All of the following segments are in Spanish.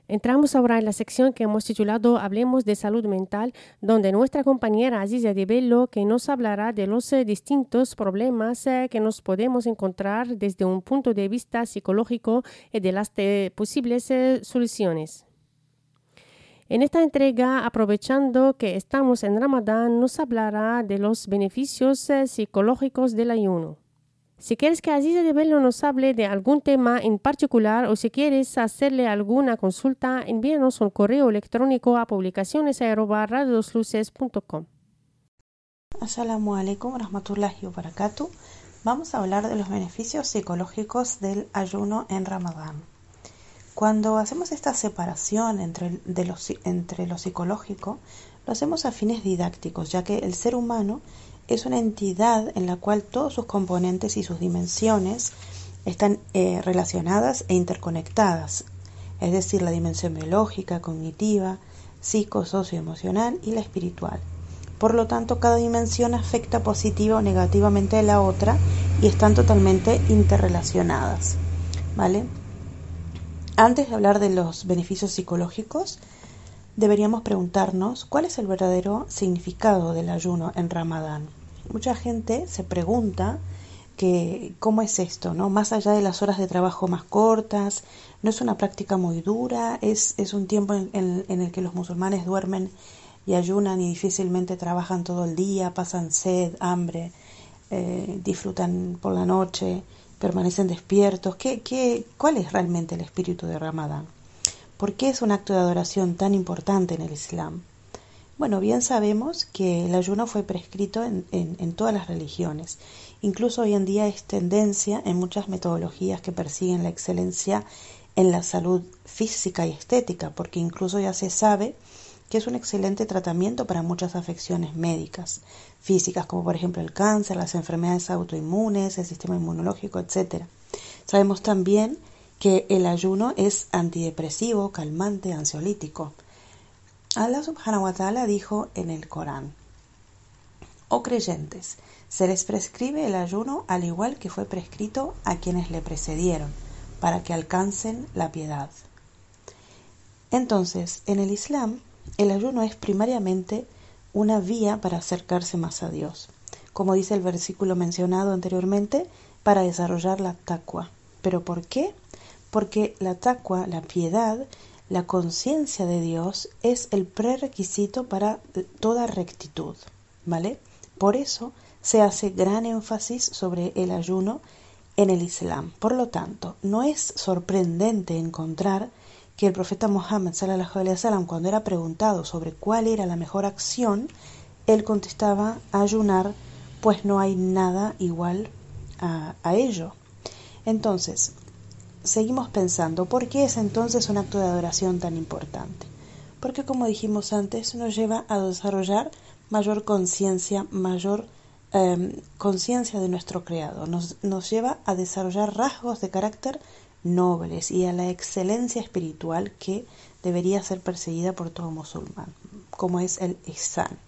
Entramos ahora en la sección que hemos titulado Hablemos de salud mental, donde nuestra compañera Aziza de Bello que nos hablará de los distintos problemas que nos podemos encontrar desde un punto de vista psicológico y de las posibles soluciones. En esta entrega, aprovechando que estamos en Ramadán, nos hablará de los beneficios psicológicos del ayuno. Si quieres que Aziza de Bello nos hable de algún tema en particular o si quieres hacerle alguna consulta, envíanos un correo electrónico a publicaciones@radiodosluces.com. Assalamu alaikum rahmatullahi wa barakatuh. Vamos a hablar de los beneficios psicológicos del ayuno en Ramadán. Cuando hacemos esta separación entre lo psicológico, lo hacemos a fines didácticos, ya que el ser humano es una entidad en la cual todos sus componentes y sus dimensiones están relacionadas e interconectadas, es decir, la dimensión biológica, cognitiva, socioemocional y la espiritual. Por lo tanto, cada dimensión afecta positiva o negativamente a la otra y están totalmente interrelacionadas, ¿vale? Antes de hablar de los beneficios psicológicos, deberíamos preguntarnos cuál es el verdadero significado del ayuno en Ramadán. Mucha gente se pregunta que cómo es esto, ¿no? Más allá de las horas de trabajo más cortas, no es una práctica muy dura, es un tiempo en el que los musulmanes duermen y ayunan y difícilmente trabajan todo el día, pasan sed, hambre, disfrutan por la noche, permanecen despiertos. ¿Cuál es realmente el espíritu de Ramadán? ¿Por qué es un acto de adoración tan importante en el Islam? Bueno, bien sabemos que el ayuno fue prescrito en todas las religiones. Incluso hoy en día es tendencia en muchas metodologías que persiguen la excelencia en la salud física y estética, porque incluso ya se sabe que es un excelente tratamiento para muchas afecciones médicas, físicas, como por ejemplo el cáncer, las enfermedades autoinmunes, el sistema inmunológico, etc. Sabemos también que el ayuno es antidepresivo, calmante, ansiolítico. Allah subhanahu wa ta'ala dijo en el Corán: Oh creyentes, se les prescribe el ayuno al igual que fue prescrito a quienes le precedieron, para que alcancen la piedad. Entonces, en el Islam, el ayuno es primariamente una vía para acercarse más a Dios, como dice el versículo mencionado anteriormente, para desarrollar la taqwa. ¿Pero por qué? Porque la taqwa, la piedad, la conciencia de Dios es el prerequisito para toda rectitud, ¿vale? Por eso se hace gran énfasis sobre el ayuno en el Islam. Por lo tanto, no es sorprendente encontrar que el profeta Muhammad sallallahu alaihi wasallam, cuando era preguntado sobre cuál era la mejor acción, él contestaba: ayunar, pues no hay nada igual a ello. Entonces, seguimos pensando, ¿por qué es entonces un acto de adoración tan importante? Porque, como dijimos antes, nos lleva a desarrollar mayor conciencia, conciencia de nuestro Creador. Nos lleva a desarrollar rasgos de carácter nobles y a la excelencia espiritual que debería ser perseguida por todo musulmán, como es el ihsan.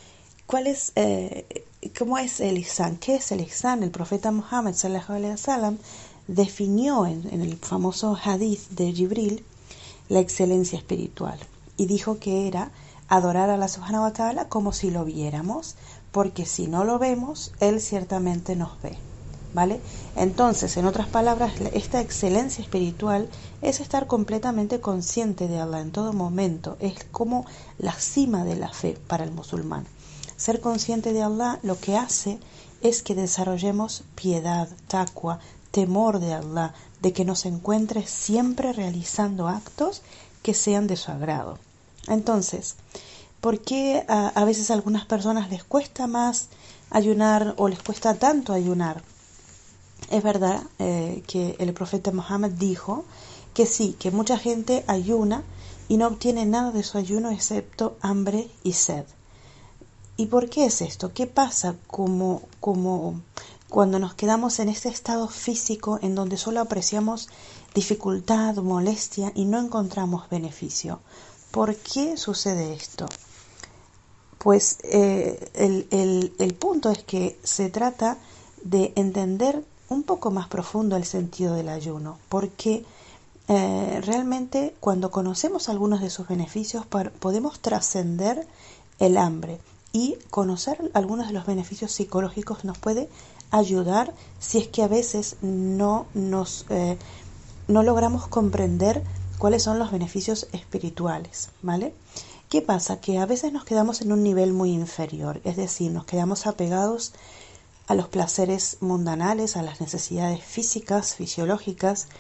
¿Cómo es el ihsan? ¿Qué es el ihsan? El profeta Muhammad sallallahu alaihi wasallam definió en el famoso hadith de Jibril la excelencia espiritual y dijo que era adorar a Allah subhanahu wa ta'ala como si lo viéramos, porque si no lo vemos, Él ciertamente nos ve, ¿vale? Entonces, en otras palabras, esta excelencia espiritual es estar completamente consciente de Allah en todo momento, es como la cima de la fe para el musulmán. Ser consciente de Allah lo que hace es que desarrollemos piedad, taqwa, temor de Allah, de que nos encuentre siempre realizando actos que sean de su agrado. Entonces, ¿por qué a veces a algunas personas les cuesta más ayunar o les cuesta tanto ayunar? Es verdad que el profeta Muhammad dijo que sí, que mucha gente ayuna y no obtiene nada de su ayuno excepto hambre y sed. ¿Y por qué es esto? ¿Qué pasa como cuando nos quedamos en este estado físico en donde solo apreciamos dificultad, molestia y no encontramos beneficio? ¿Por qué sucede esto? Pues el punto es que se trata de entender un poco más profundo el sentido del ayuno, porque realmente cuando conocemos algunos de sus beneficios podemos trascender el hambre, y conocer algunos de los beneficios psicológicos nos puede ayudar si es que a veces no logramos comprender cuáles son los beneficios espirituales, ¿vale? ¿Qué pasa? Que a veces nos quedamos en un nivel muy inferior, es decir, nos quedamos apegados a los placeres mundanales, a las necesidades físicas, fisiológicas.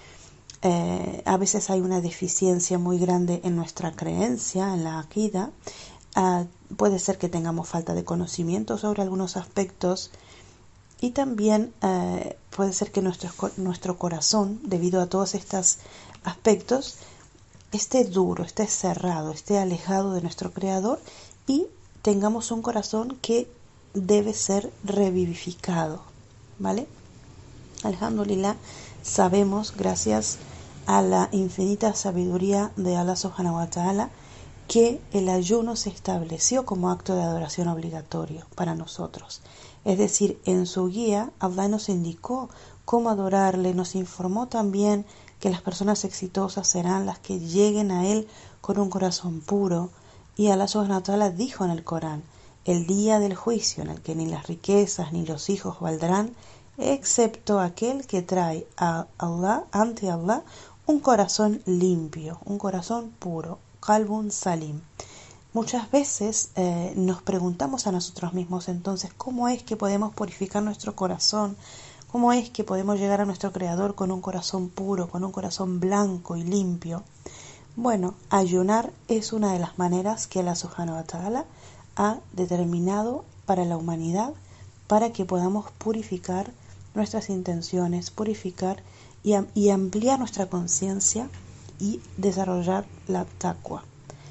A veces hay una deficiencia muy grande en nuestra creencia, en la akida. Puede ser que tengamos falta de conocimiento sobre algunos aspectos, y también puede ser que nuestro corazón, debido a todos estos aspectos, esté duro, esté cerrado, esté alejado de nuestro Creador, y tengamos un corazón que debe ser revivificado, ¿vale? Alhamdulillah, sabemos, gracias a la infinita sabiduría de Allah Subhanahu wa Ta'ala, que el ayuno se estableció como acto de adoración obligatorio para nosotros. Es decir, en su guía, Allah nos indicó cómo adorarle, nos informó también que las personas exitosas serán las que lleguen a Él con un corazón puro, y Allah Subhanahu wa Ta'ala dijo en el Corán: el día del juicio, en el que ni las riquezas ni los hijos valdrán, excepto aquel que trae ante Allah un corazón limpio, un corazón puro, qalbun salim. Muchas veces nos preguntamos a nosotros mismos, entonces, ¿cómo es que podemos purificar nuestro corazón? ¿Cómo es que podemos llegar a nuestro Creador con un corazón puro, con un corazón blanco y limpio? Bueno, ayunar es una de las maneras que Allah Subhanahu wa Ta'ala ha determinado para la humanidad, para que podamos purificar nuestras intenciones, purificar y ampliar nuestra conciencia y desarrollar la taqwa.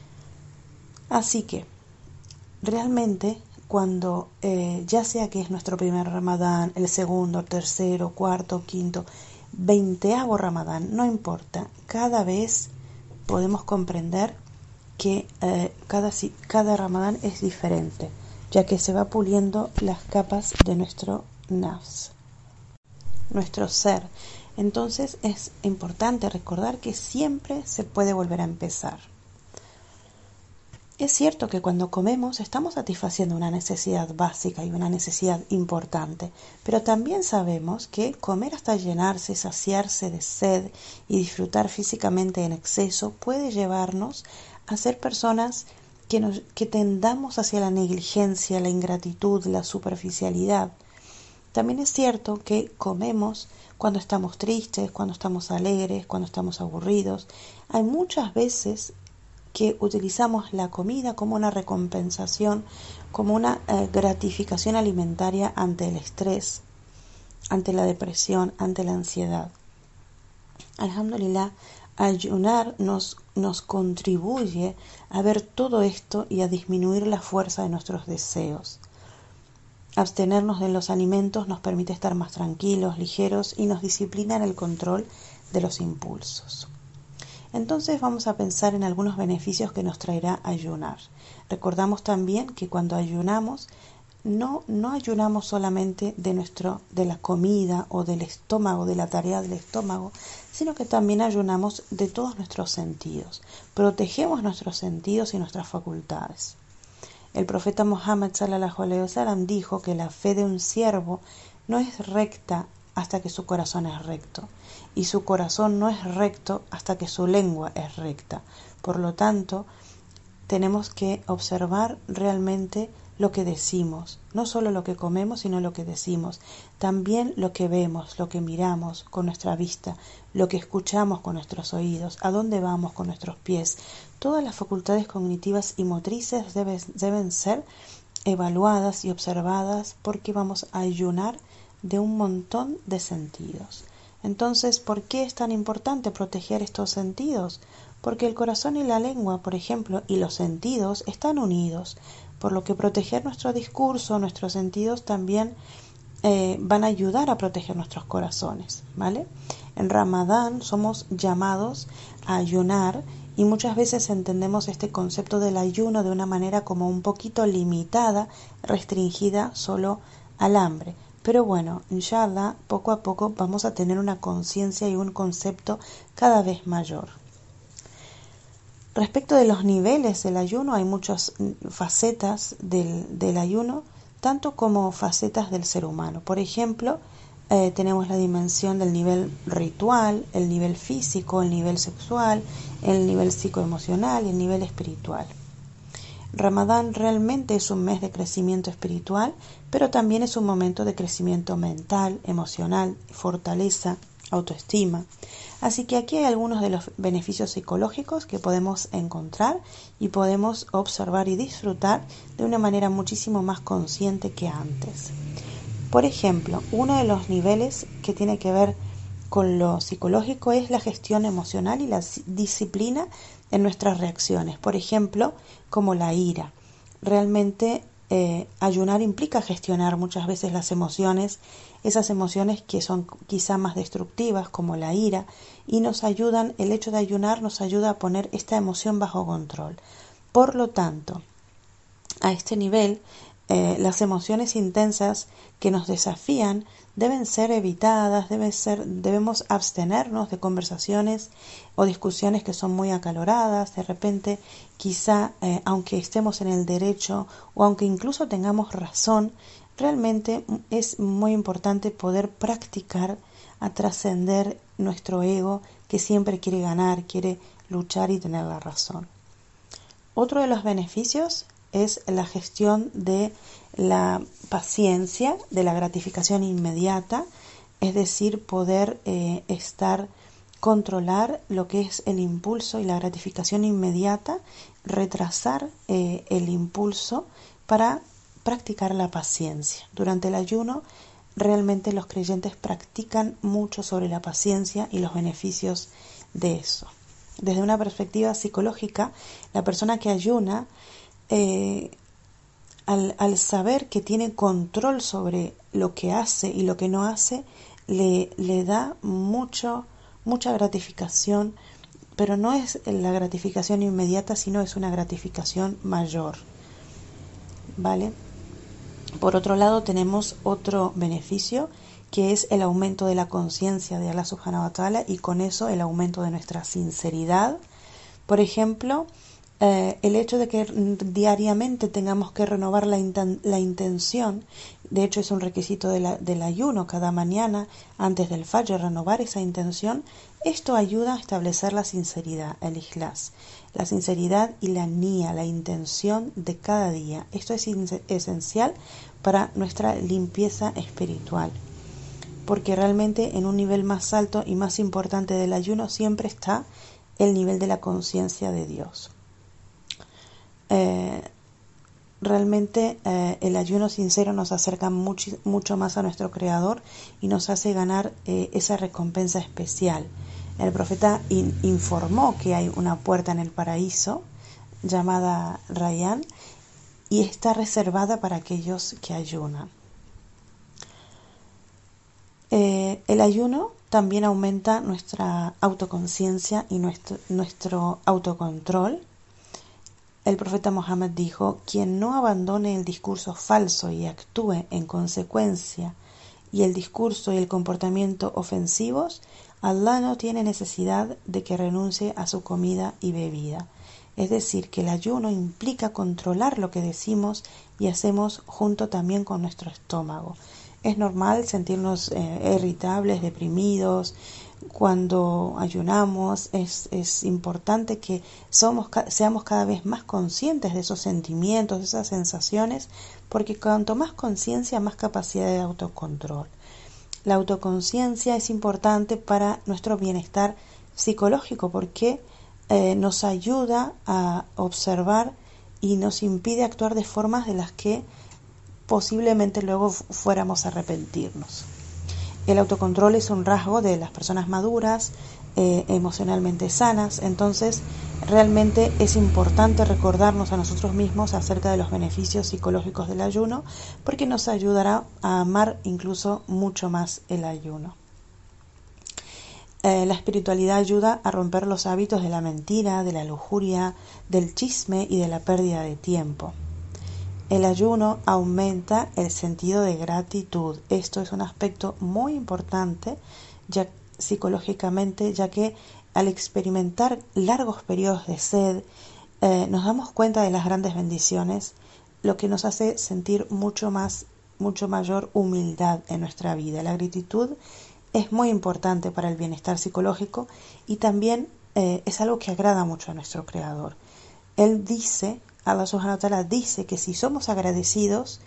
Así que, realmente, cuando ya sea que es nuestro primer Ramadán, el segundo, tercero, cuarto, quinto, 20º Ramadán, no importa, cada vez podemos comprender que cada Ramadán es diferente, ya que se va puliendo las capas de nuestro nafs, nuestro ser. Entonces es importante recordar que siempre se puede volver a empezar. Es cierto que cuando comemos estamos satisfaciendo una necesidad básica y una necesidad importante, pero también sabemos que comer hasta llenarse, saciarse de sed y disfrutar físicamente en exceso puede llevarnos a ser personas que tendamos hacia la negligencia, la ingratitud, la superficialidad. También es cierto que comemos cuando estamos tristes, cuando estamos alegres, cuando estamos aburridos. Hay muchas veces que utilizamos la comida como una recompensación, como una gratificación alimentaria ante el estrés, ante la depresión, ante la ansiedad. Alhamdulillah, ayunar nos contribuye a ver todo esto y a disminuir la fuerza de nuestros deseos. Abstenernos de los alimentos nos permite estar más tranquilos, ligeros, y nos disciplina en el control de los impulsos. Entonces vamos a pensar en algunos beneficios que nos traerá ayunar. Recordamos también que cuando ayunamos, no ayunamos solamente de la comida o del estómago, de la tarea del estómago, sino que también ayunamos de todos nuestros sentidos. Protegemos nuestros sentidos y nuestras facultades. El profeta Muhammad sallallahu alaihi wasallam dijo que la fe de un siervo no es recta hasta que su corazón es recto, y su corazón no es recto hasta que su lengua es recta. Por lo tanto, tenemos que observar realmente lo que decimos, no solo lo que comemos, sino lo que decimos, también lo que vemos, lo que miramos con nuestra vista, lo que escuchamos con nuestros oídos, a dónde vamos con nuestros pies. Todas las facultades cognitivas y motrices deben ser evaluadas y observadas, porque vamos a ayunar de un montón de sentidos. Entonces, ¿por qué es tan importante proteger estos sentidos? Porque el corazón y la lengua, por ejemplo, y los sentidos están unidos, por lo que proteger nuestro discurso, nuestros sentidos también van a ayudar a proteger nuestros corazones, ¿vale? En Ramadán somos llamados a ayunar, y muchas veces entendemos este concepto del ayuno de una manera como un poquito limitada, restringida solo al hambre. Pero bueno, inshallah, poco a poco vamos a tener una conciencia y un concepto cada vez mayor. Respecto de los niveles del ayuno, hay muchas facetas del ayuno, tanto como facetas del ser humano. Por ejemplo, tenemos la dimensión del nivel ritual, el nivel físico, el nivel sexual, el nivel psicoemocional y el nivel espiritual. Ramadán realmente es un mes de crecimiento espiritual, pero también es un momento de crecimiento mental, emocional, fortaleza, autoestima. Así que aquí hay algunos de los beneficios psicológicos que podemos encontrar y podemos observar y disfrutar de una manera muchísimo más consciente que antes. Por ejemplo, uno de los niveles que tiene que ver con lo psicológico es la gestión emocional y la disciplina en nuestras reacciones. Por ejemplo, como la ira. Realmente ayunar implica gestionar muchas veces las emociones, esas emociones que son quizá más destructivas, como la ira, y el hecho de ayunar nos ayuda a poner esta emoción bajo control. Por lo tanto, a este nivel, las emociones intensas que nos desafían deben ser evitadas, debemos abstenernos de conversaciones o discusiones que son muy acaloradas. De repente, quizá, aunque estemos en el derecho o aunque incluso tengamos razón, realmente es muy importante poder practicar a trascender nuestro ego que siempre quiere ganar, quiere luchar y tener la razón. Otro de los beneficios es la gestión de la paciencia, de la gratificación inmediata, es decir, poder controlar lo que es el impulso y la gratificación inmediata, retrasar el impulso para practicar la paciencia. Durante el ayuno, realmente los creyentes practican mucho sobre la paciencia y los beneficios de eso. Desde una perspectiva psicológica, la persona que ayuna, al saber que tiene control sobre lo que hace y lo que no hace, le da mucha gratificación, pero no es la gratificación inmediata, sino es una gratificación mayor. ¿Vale? Por otro lado, tenemos otro beneficio, que es el aumento de la conciencia de Allah Subhanahu wa Ta'ala, y con eso el aumento de nuestra sinceridad. Por ejemplo, el hecho de que diariamente tengamos que renovar la intención, de hecho es un requisito del ayuno, cada mañana antes del Fajr renovar esa intención. Esto ayuda a establecer la sinceridad, el ikhlas, la sinceridad y la niyya, la intención de cada día. Esto es esencial para nuestra limpieza espiritual, porque realmente en un nivel más alto y más importante del ayuno siempre está el nivel de la conciencia de Dios. Realmente el ayuno sincero nos acerca mucho más a nuestro Creador y nos hace ganar esa recompensa especial. El profeta informó que hay una puerta en el paraíso llamada Rayán y está reservada para aquellos que ayunan. El ayuno también aumenta nuestra autoconciencia y nuestro autocontrol. El profeta Mohammed dijo: quien no abandone el discurso falso y actúe en consecuencia, y el discurso y el comportamiento ofensivos, Allah no tiene necesidad de que renuncie a su comida y bebida. Es decir, que el ayuno implica controlar lo que decimos y hacemos junto también con nuestro estómago. Es normal sentirnos irritables, deprimidos. Cuando ayunamos es importante que seamos cada vez más conscientes de esos sentimientos, de esas sensaciones, porque cuanto más conciencia, más capacidad de autocontrol. La autoconciencia es importante para nuestro bienestar psicológico porque nos ayuda a observar y nos impide actuar de formas de las que posiblemente luego fuéramos a arrepentirnos. El autocontrol es un rasgo de las personas maduras, emocionalmente sanas. Entonces realmente es importante recordarnos a nosotros mismos acerca de los beneficios psicológicos del ayuno, porque nos ayudará a amar incluso mucho más el ayuno. La espiritualidad ayuda a romper los hábitos de la mentira, de la lujuria, del chisme y de la pérdida de tiempo. El ayuno aumenta el sentido de gratitud. Esto es un aspecto muy importante psicológicamente, ya que al experimentar largos periodos de sed, nos damos cuenta de las grandes bendiciones, lo que nos hace sentir mucho mayor humildad en nuestra vida. La gratitud es muy importante para el bienestar psicológico y también es algo que agrada mucho a nuestro Creador. Allah subhanahu wa ta'ala dice que si somos agradecidos,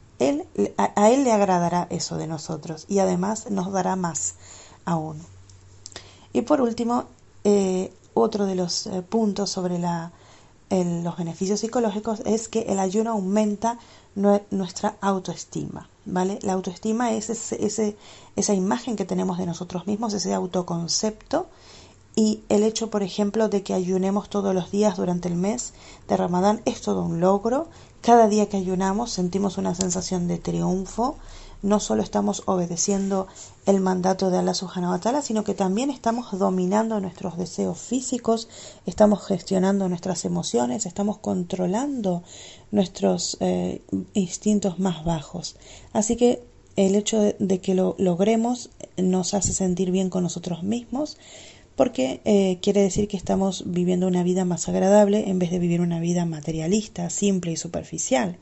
a Él le agradará eso de nosotros y además nos dará más aún. Y por último, otro de los puntos sobre los beneficios psicológicos es que el ayuno aumenta nuestra autoestima, ¿vale? La autoestima es esa imagen que tenemos de nosotros mismos, ese autoconcepto, y el hecho, por ejemplo, de que ayunemos todos los días durante el mes de Ramadán es todo un logro. Cada día que ayunamos sentimos una sensación de triunfo. No solo estamos obedeciendo el mandato de Allah subhanahu wa ta'ala, sino que también estamos dominando nuestros deseos físicos, estamos gestionando nuestras emociones, estamos controlando nuestros instintos más bajos. Así que el hecho de que lo logremos nos hace sentir bien con nosotros mismos, porque quiere decir que estamos viviendo una vida más agradable en vez de vivir una vida materialista, simple y superficial.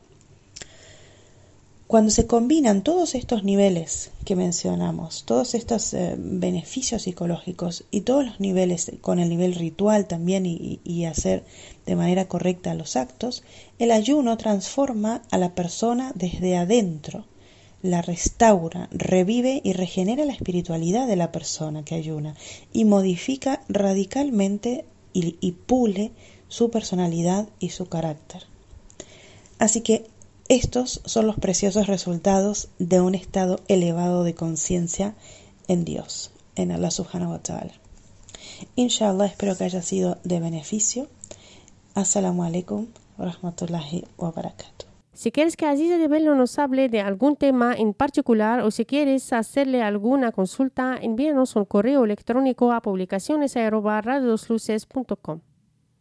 Cuando se combinan todos estos niveles que mencionamos, todos estos beneficios psicológicos y todos los niveles con el nivel ritual también y hacer de manera correcta los actos, el ayuno transforma a la persona desde adentro, la restaura, revive y regenera la espiritualidad de la persona que ayuna y modifica radicalmente y pule su personalidad y su carácter. Así que estos son los preciosos resultados de un estado elevado de conciencia en Dios, en Allah subhanahu wa ta'ala. Inshallah, espero que haya sido de beneficio. Assalamu alaikum wa rahmatullahi wa barakatuh. Si quieres que Aziza de Bello nos hable de algún tema en particular o si quieres hacerle alguna consulta, envíanos un correo electrónico a publicaciones@radiosluces.com.